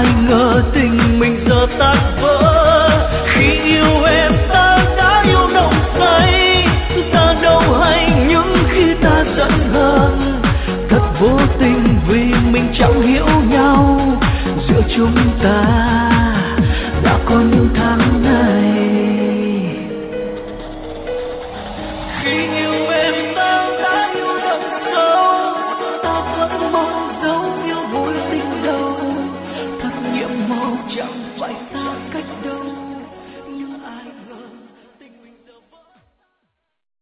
ai ngờ tình mình giờ tan vỡ. Khi yêu em ta đã yêu nồng say, ta đâu hay những khi ta giận hờn. Thật vô tình vì mình chẳng hiểu nhau giữa chúng ta.